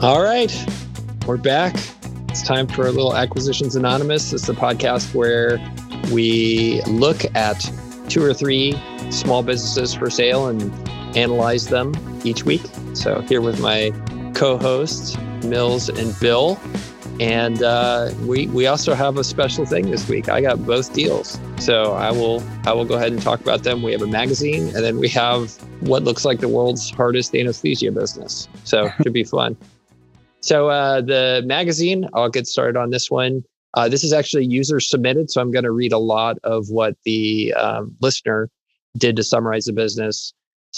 All right, we're back. It's time for a little Acquisitions Anonymous. This is a podcast where we look at 2 or 3 small businesses for sale and analyze them each week. So here with my co-hosts, Mills and Bill. And we also have a special thing this week. I got both deals. So I will go ahead and talk about them. We have a magazine, and then we have what looks like the world's hardest anesthesia business. So it should be fun. So the magazine, I'll get started on this one. This is actually user submitted, so I'm going to read a lot of what the listener did to summarize the business.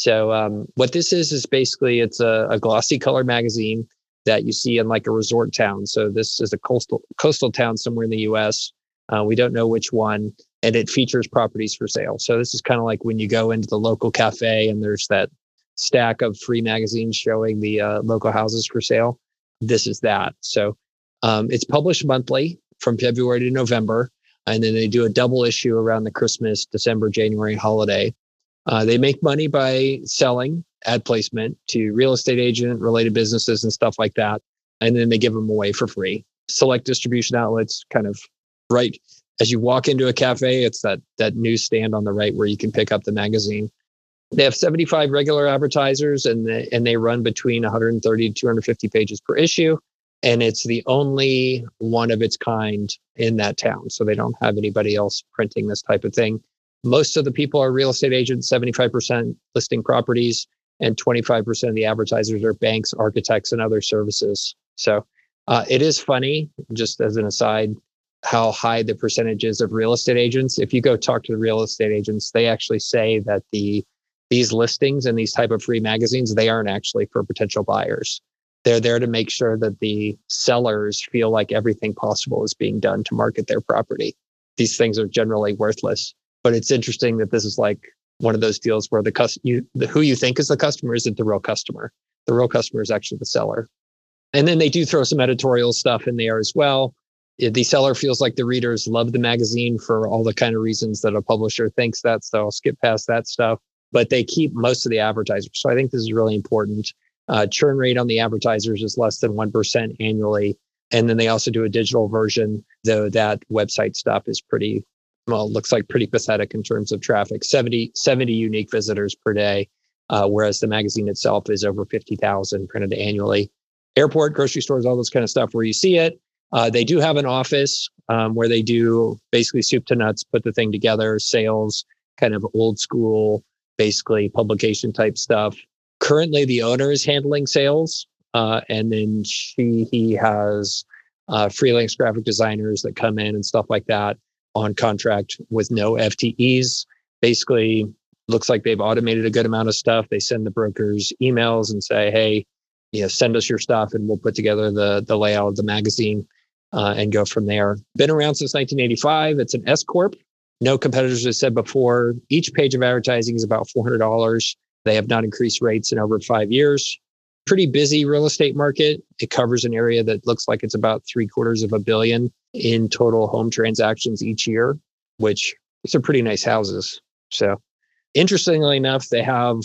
So what this is basically it's a glossy color magazine that you see in like a resort town. So this is a coastal town somewhere in the U.S. We don't know which one, and it features properties for sale. So this is kind of like when you go into the local cafe and there's that stack of free magazines showing the local houses for sale. This is that. So it's published monthly from February to November, and then they do a double issue around the Christmas, December, January holiday. They make money by selling ad placement to real estate agent related businesses and stuff like that. And then they give them away for free. Select distribution outlets, kind of right as you walk into a cafe, it's that newsstand on the right where you can pick up the magazine. They have 75 regular advertisers, and they run between 130 to 250 pages per issue. And it's the only one of its kind in that town. So they don't have anybody else printing this type of thing. Most of the people are real estate agents, 75% listing properties, and 25% of the advertisers are banks, architects, and other services. So it is funny, just as an aside, how high the percentage is of real estate agents. If you go talk to the real estate agents, they actually say that these listings and these type of free magazines, they aren't actually for potential buyers. They're there to make sure that the sellers feel like everything possible is being done to market their property. These things are generally worthless, but it's interesting that this is like one of those deals where who you think is the customer isn't the real customer. The real customer is actually the seller. And then they do throw some editorial stuff in there as well. The seller feels like the readers love the magazine for all the kind of reasons that a publisher thinks that. So I'll skip past that stuff. But they keep most of the advertisers. So I think this is really important. Churn rate on the advertisers is less than 1% annually. And then they also do a digital version, though that website stuff is looks like pretty pathetic in terms of traffic, 70 unique visitors per day, whereas the magazine itself is over 50,000 printed annually. Airport, grocery stores, all this kind of stuff where you see it. They do have an office where they do basically soup to nuts, put the thing together, sales, kind of old school, basically publication type stuff. Currently, the owner is handling sales, and then he has freelance graphic designers that come in and stuff like that on contract with no FTEs. Basically, looks like they've automated a good amount of stuff. They send the brokers emails and say, hey, send us your stuff and we'll put together the layout of the magazine and go from there. Been around since 1985. It's an S Corp. No competitors, as I said before. Each page of advertising is about $400. They have not increased rates in over 5 years. Pretty busy real estate market. It covers an area that looks like it's about $750 million in total home transactions each year, which these are pretty nice houses. So interestingly enough, they have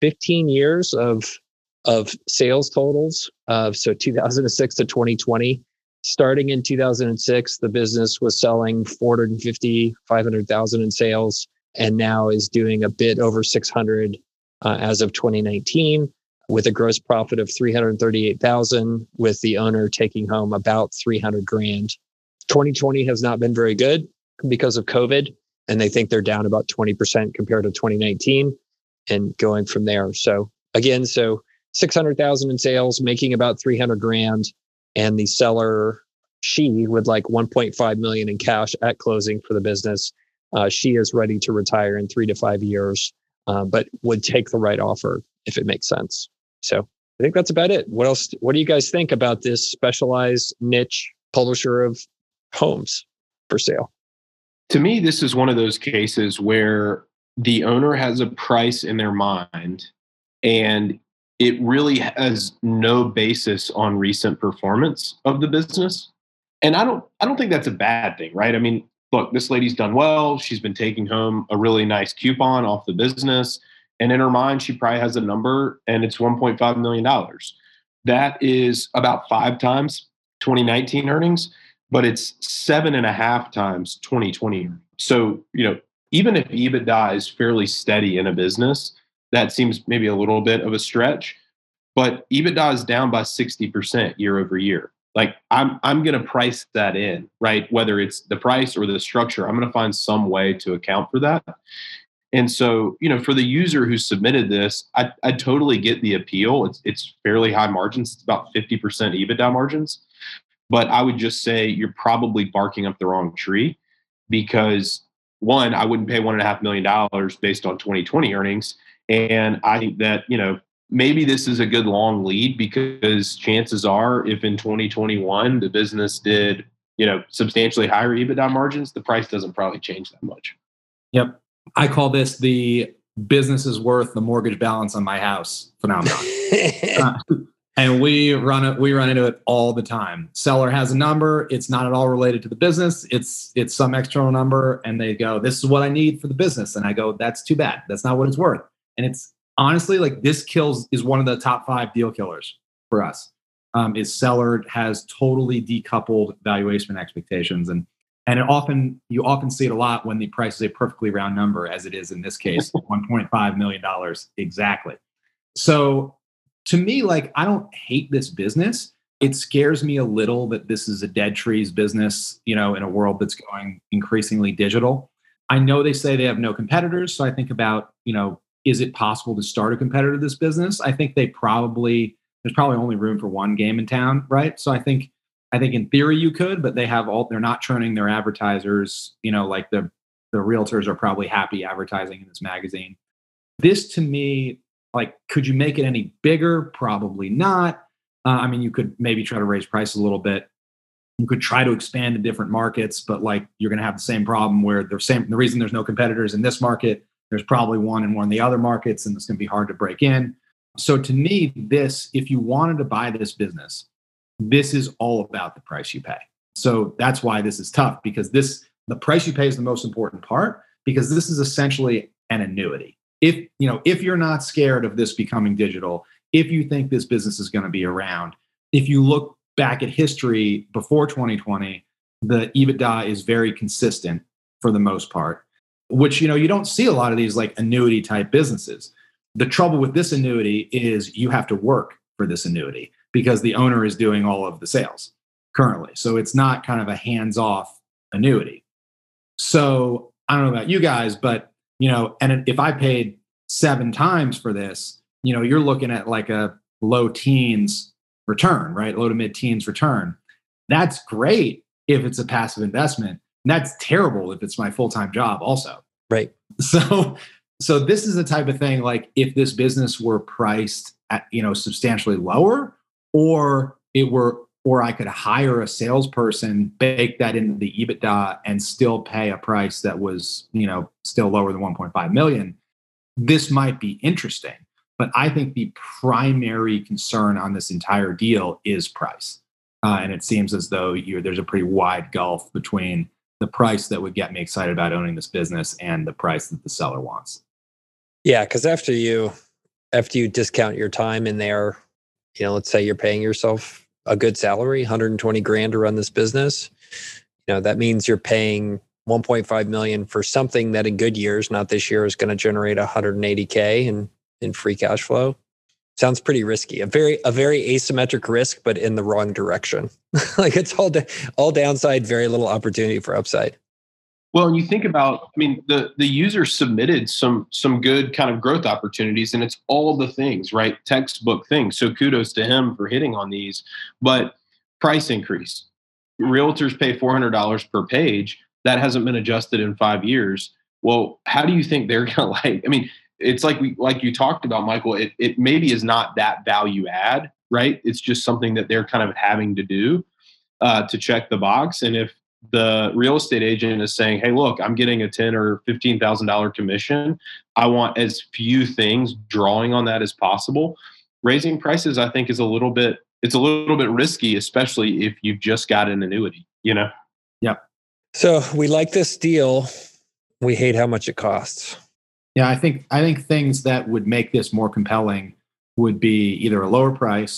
15 years of sales totals. So 2006 to 2020. Starting in 2006, the business was selling 450, 500,000 in sales, and now is doing a bit over 600 as of 2019, with a gross profit of 338,000, with the owner taking home about 300 grand. 2020 has not been very good because of COVID, and they think they're down about 20% compared to 2019 and going from there. So again, 600,000 in sales, making about 300 grand. And the seller, she would like 1.5 million in cash at closing for the business. She is ready to retire in 3 to 5 years, but would take the right offer if it makes sense. So I think that's about it. What else? What do you guys think about this specialized niche publisher of homes for sale? To me, this is one of those cases where the owner has a price in their mind and it really has no basis on recent performance of the business. And I don't think that's a bad thing, right? I mean, look, this lady's done well. She's been taking home a really nice coupon off the business. And in her mind, she probably has a number and it's $1.5 million. That is about 5 times 2019 earnings, but it's 7.5 times 2020 earnings. So, even if EBITDA is fairly steady in a business, that seems maybe a little bit of a stretch, but EBITDA is down by 60% year over year. Like I'm going to price that in, right? Whether it's the price or the structure, I'm going to find some way to account for that. And so, for the user who submitted this, I totally get the appeal. It's fairly high margins. It's about 50% EBITDA margins. But I would just say you're probably barking up the wrong tree because one, I wouldn't pay $1.5 million based on 2020 earnings. And I think that, maybe this is a good long lead because chances are if in 2021 the business did, substantially higher EBITDA margins, the price doesn't probably change that much. Yep. I call this the business is worth the mortgage balance on my house phenomenon. And we run into it all the time. Seller has a number. It's not at all related to the business. It's some external number. And they go, this is what I need for the business. And I go, that's too bad. That's not what it's worth. And it's honestly like is one of the top 5 deal killers for us. Is seller has totally decoupled valuation expectations. And you often see it a lot when the price is a perfectly round number, as it is in this case, $1.5 million exactly. So to me, like, I don't hate this business. It scares me a little that this is a dead trees business, in a world that's going increasingly digital. I know they say they have no competitors. So I think about, is it possible to start a competitor to this business? I think there's probably only room for one game in town, right? So I think in theory you could, but they're not churning their advertisers, like the realtors are probably happy advertising in this magazine. This to me, like, could you make it any bigger? Probably not. You could maybe try to raise prices a little bit. You could try to expand to different markets, but like you're going to have the same problem where the reason there's no competitors in this market, there's probably one in one of the other markets, and it's going to be hard to break in. So to me, if you wanted to buy this business, this is all about the price you pay. So that's why this is tough, because the price you pay is the most important part, because this is essentially an annuity. If you're not scared of this becoming digital, if you think this business is going to be around, if you look back at history before 2020, the EBITDA is very consistent for the most part, which, you don't see a lot of these like annuity type businesses. The trouble with this annuity is you have to work for this annuity because the owner is doing all of the sales currently. So it's not kind of a hands-off annuity. So I don't know about you guys, but and if I paid 7 times for this, you're looking at like a low teens return, right? Low to mid teens return. That's great if it's a passive investment. And that's terrible if it's my full-time job also. Right. So this is the type of thing, like if this business were priced at, substantially lower, or I could hire a salesperson, bake that into the EBITDA and still pay a price that was, still lower than 1.5 million. This might be interesting, but I think the primary concern on this entire deal is price. And it seems as though there's a pretty wide gulf between the price that would get me excited about owning this business and the price that the seller wants. Yeah, because after you discount your time in there, let's say you're paying yourself a good salary, 120 grand to run this business. That means you're paying 1.5 million for something that in good years, not this year, is going to generate 180K in free cash flow. Sounds pretty risky. A very asymmetric risk, but in the wrong direction. Like it's all downside, very little opportunity for upside. Well, and you think about, the user submitted some good kind of growth opportunities, and it's all the things, right? Textbook things. So kudos to him for hitting on these. But price increase. Realtors pay $400 per page. That hasn't been adjusted in 5 years. Well, how do you think they're going to it's like you talked about, Michael, it maybe is not that value add, right? It's just something that they're kind of having to do to check the box. And if the real estate agent is saying, hey, look, I'm getting a $10,000 or $15,000 commission, I want as few things drawing on that as possible. Raising prices, I think, is a little bit risky, especially if you've just got an annuity, Yep. So we like this deal. We hate how much it costs. Yeah, I think things that would make this more compelling would be either a lower price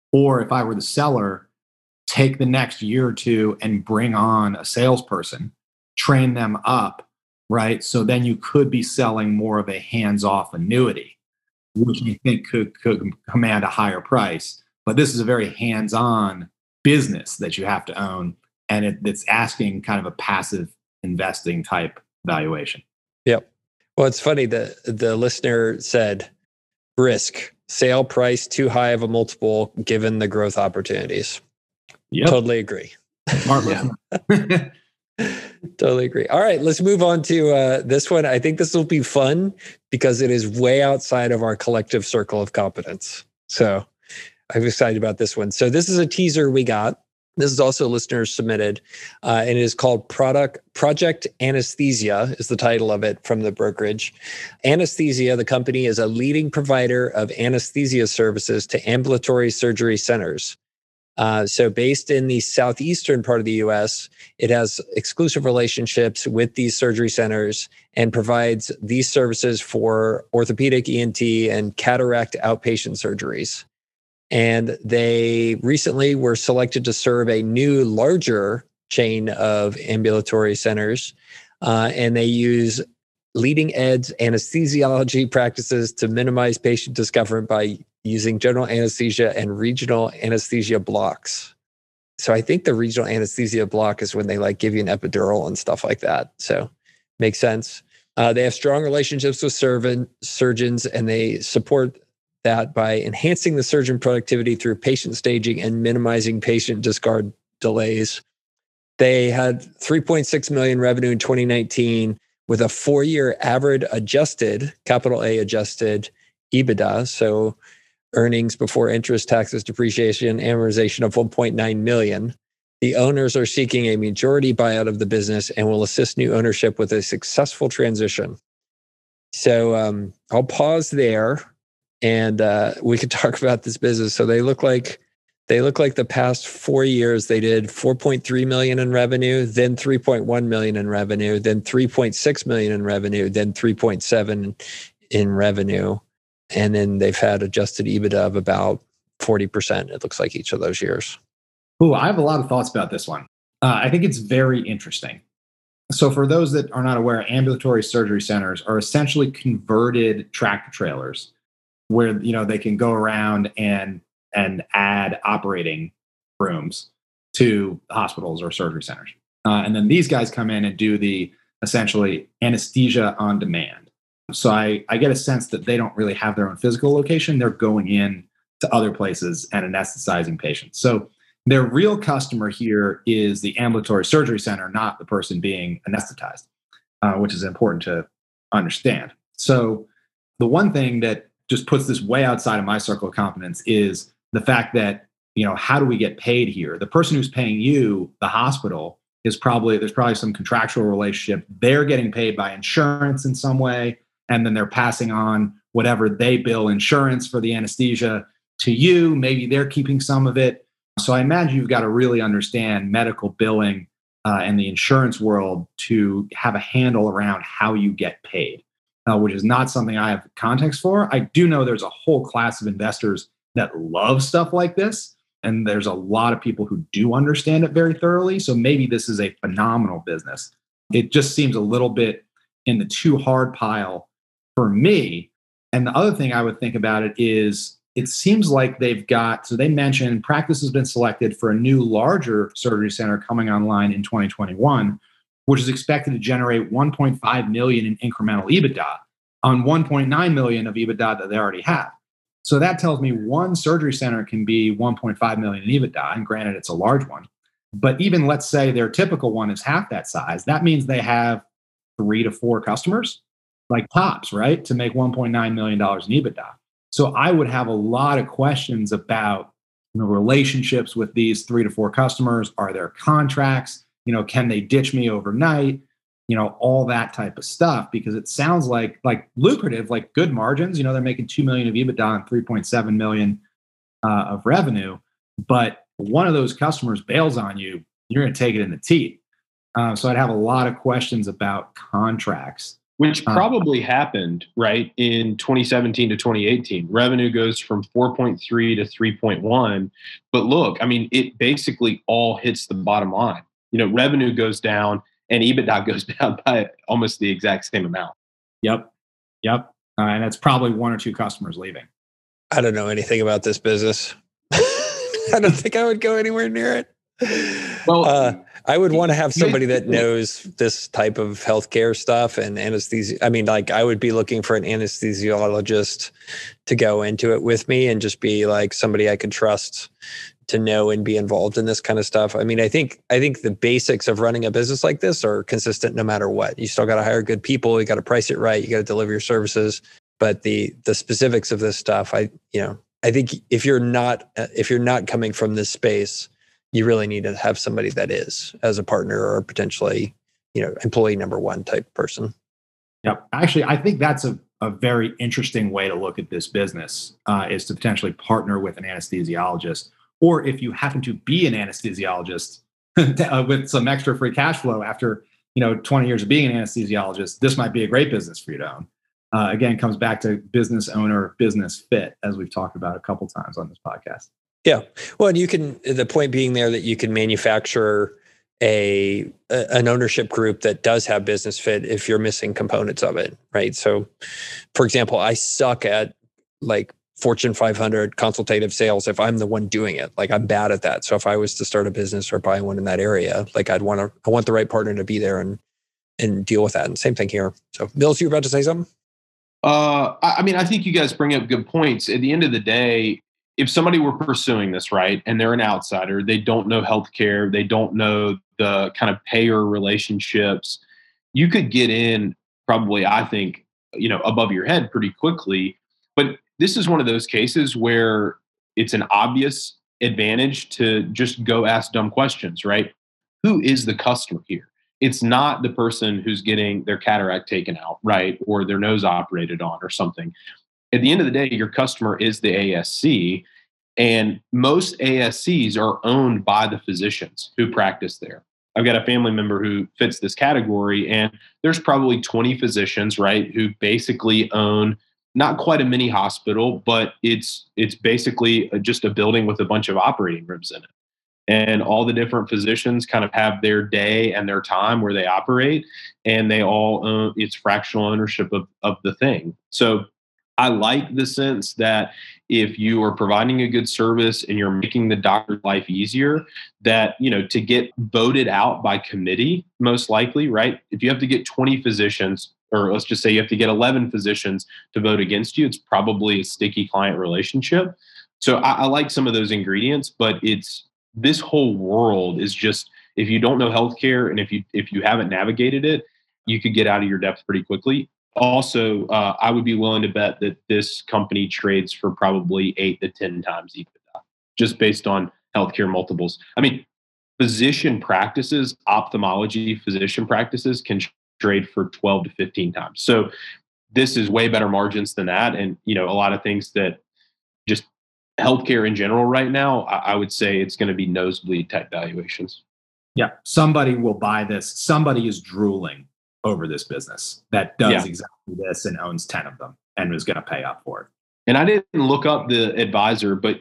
Or if I were the seller, take the next year or two and bring on a salesperson, train them up, right? So then you could be selling more of a hands-off annuity, which you think could command a higher price. But this is a very hands-on business that you have to own, and it's asking kind of a passive investing type valuation. Yep. Well, it's funny. The listener said, risk, sale price too high of a multiple given the growth opportunities. Yep. Totally agree. Smart listener. Totally agree. All right, let's move on to this one. I think this will be fun because it is way outside of our collective circle of competence. So I'm excited about this one. So this is a teaser we got. This is also listeners submitted, and it is called Project Anesthesia is the title of it from the brokerage. Anesthesia, the company, is a leading provider of anesthesia services to ambulatory surgery centers. So based in the southeastern part of the U.S., it has exclusive relationships with these surgery centers and provides these services for orthopedic, ENT, and cataract outpatient surgeries. And they recently were selected to serve a new, larger chain of ambulatory centers. And they use leading edge anesthesiology practices to minimize patient discomfort by using general anesthesia and regional anesthesia blocks. So I think the regional anesthesia block is when they like give you an epidural and stuff like that. So makes sense. They have strong relationships with surgeons, and they support that by enhancing the surgeon productivity through patient staging and minimizing patient discard delays. They had 3.6 million revenue in 2019 with a 4-year average adjusted, capital A adjusted EBITDA. So earnings before interest, taxes, depreciation, amortization of 1.9 million. The owners are seeking a majority buyout of the business and will assist new ownership with a successful transition. So I'll pause there, and we could talk about this business. So they look like the past 4 years they did 4.3 million in revenue, then 3.1 million in revenue, then 3.6 million in revenue, then 3.7 in revenue. And then they've had adjusted EBITDA of about 40%, it looks like, each of those years. Ooh, I have a lot of thoughts about this one. I think it's very interesting. So for those that are not aware, ambulatory surgery centers are essentially converted tractor trailers where they can go around and add operating rooms to hospitals or surgery centers. And then these guys come in and do the essentially anesthesia on demand. So I get a sense that they don't really have their own physical location. They're going in to other places and anesthetizing patients. So their real customer here is the ambulatory surgery center, not the person being anesthetized, which is important to understand. So the one thing that just puts this way outside of my circle of competence is the fact that, how do we get paid here? The person who's paying you, the hospital, there's probably some contractual relationship. They're getting paid by insurance in some way, and then they're passing on whatever they bill insurance for the anesthesia to you. Maybe they're keeping some of it. So I imagine you've got to really understand medical billing and the insurance world to have a handle around how you get paid, which is not something I have context for. I do know there's a whole class of investors that love stuff like this, and there's a lot of people who do understand it very thoroughly. So maybe this is a phenomenal business. It just seems a little bit in the too hard pile for me. And the other thing I would think about it is, it seems like they mentioned practice has been selected for a new larger surgery center coming online in 2021, which is expected to generate 1.5 million in incremental EBITDA on 1.9 million of EBITDA that they already have. So that tells me one surgery center can be 1.5 million in EBITDA, and granted, it's a large one. But even let's say their typical one is half that size, that means they have 3 to 4 customers, like tops, right, to make $1.9 million in EBITDA. So I would have a lot of questions about relationships with these 3 to 4 customers. Are there contracts? Can they ditch me overnight? All that type of stuff, because it sounds like lucrative, like good margins. They're making 2 million of EBITDA and 3.7 million of revenue. But one of those customers bails on you, you're going to take it in the teeth. So I'd have a lot of questions about contracts which probably happened, right, in 2017 to 2018. Revenue goes from 4.3 to 3.1. But look, I mean, it basically all hits the bottom line. Revenue goes down and EBITDA goes down by almost the exact same amount. Yep. And it's probably one or two customers leaving. I don't know anything about this business. I don't think I would go anywhere near it. Well, I would want to have somebody that knows this type of healthcare stuff and anesthesia. I mean, like, I would be looking for an anesthesiologist to go into it with me and just be like somebody I could trust to know and be involved in this kind of stuff. I mean, I think the basics of running a business like this are consistent no matter what. You still got to hire good people. You got to price it right. You got to deliver your services. But the specifics of this stuff, I think if you're not coming from this space, you really need to have somebody that is, as a partner or potentially, employee number one type person. Yep. Actually, I think that's a very interesting way to look at this business, is to potentially partner with an anesthesiologist. Or if you happen to be an anesthesiologist with some extra free cash flow after 20 years of being an anesthesiologist, this might be a great business for you to own. Again, comes back to business owner, business fit, as we've talked about a couple times on this podcast. Yeah. Well, and the point being there that you can manufacture an ownership group that does have business fit if you're missing components of it, right? So, for example, I suck at like Fortune 500 consultative sales if I'm the one doing it. Like, I'm bad at that. So if I was to start a business or buy one in that area, like I want the right partner to be there and deal with that. And same thing here. So, Mills, you were about to say something? I think you guys bring up good points. At the end of the day, if somebody were pursuing this, right, and they're an outsider, they don't know healthcare, they don't know the kind of payer relationships, you could get in probably, I think, above your head pretty quickly. But this is one of those cases where it's an obvious advantage to just go ask dumb questions, right? Who is the customer here? It's not the person who's getting their cataract taken out, right? Or their nose operated on or something. At the end of the day, your customer is the ASC, and most ASCs are owned by the physicians who practice there. I've got a family member who fits this category, and there's probably 20 physicians, right, who basically own not quite a mini hospital, but it's basically just a building with a bunch of operating rooms in it. And all the different physicians kind of have their day and their time where they operate, and they all own, it's fractional ownership of the thing. So I like the sense that if you are providing a good service and you're making the doctor's life easier, that, to get voted out by committee, most likely, right? If you have to get 20 physicians, or let's just say you have to get 11 physicians to vote against you, it's probably a sticky client relationship. So I like some of those ingredients, but this whole world is just, if you don't know healthcare and if you haven't navigated it, you could get out of your depth pretty quickly. Also, I would be willing to bet that this company trades for probably 8 to 10 times EBITDA, just based on healthcare multiples. I mean, physician practices, ophthalmology physician practices can trade for 12 to 15 times. So this is way better margins than that. And, a lot of things that just healthcare in general right now, I would say it's going to be nosebleed type valuations. Yeah. Somebody will buy this. Somebody is drooling over this business that does exactly this and owns 10 of them and is going to pay up for it. And I didn't look up the advisor, but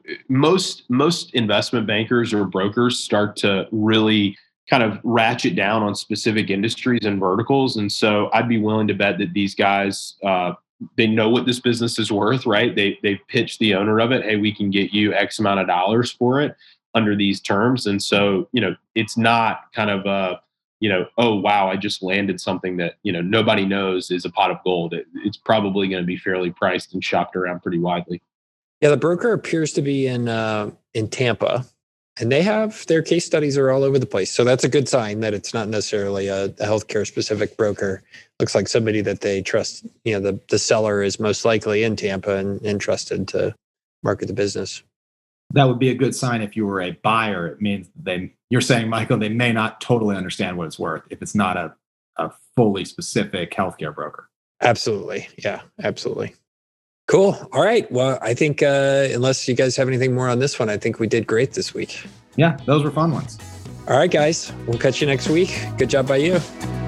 most investment bankers or brokers start to really kind of ratchet down on specific industries and verticals. And so I'd be willing to bet that these guys, they know what this business is worth, right? They pitched the owner of it, hey, we can get you X amount of dollars for it under these terms. And so, it's not kind of oh, wow, I just landed something that, nobody knows is a pot of gold. It's probably going to be fairly priced and shopped around pretty widely. Yeah, the broker appears to be in Tampa, and they have their case studies are all over the place. So that's a good sign that it's not necessarily a healthcare specific broker. Looks like somebody that they trust. The seller is most likely in Tampa and trusted to market the business. That would be a good sign if you were a buyer. It means you're saying, Michael, they may not totally understand what it's worth if it's not a fully specific healthcare broker. Absolutely. Yeah, absolutely. Cool. All right. Well, I think unless you guys have anything more on this one, I think we did great this week. Yeah, those were fun ones. All right, guys. We'll catch you next week. Good job by you.